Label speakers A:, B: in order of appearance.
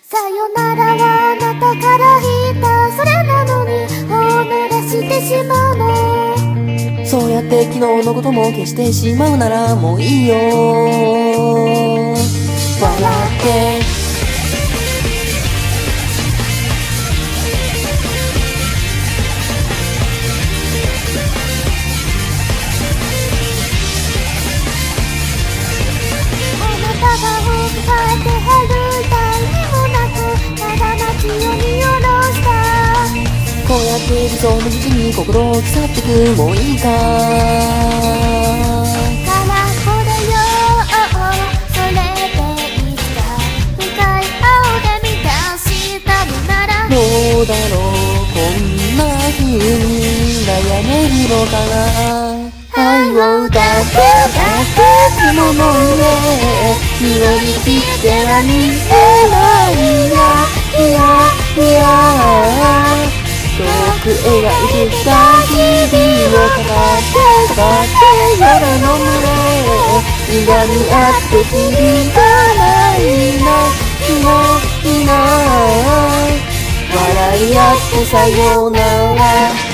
A: さよならはあなたから引いたそれなのにほぬらしてしまうの。
B: そうやって昨日のことも消してしまうならもういいよ。笑ってこうやって理想の道に心を刻ってくもういいか。
A: からこれよそれでいつか向かい合うで満たしたのなら。
B: どうだろうこんな風に悩めるのかな。愛を歌って雲の上身を引きては見えないや遠く描いてきた日々を語って夜の群れいがみ合ってきりがないない笑い合ってさよなら。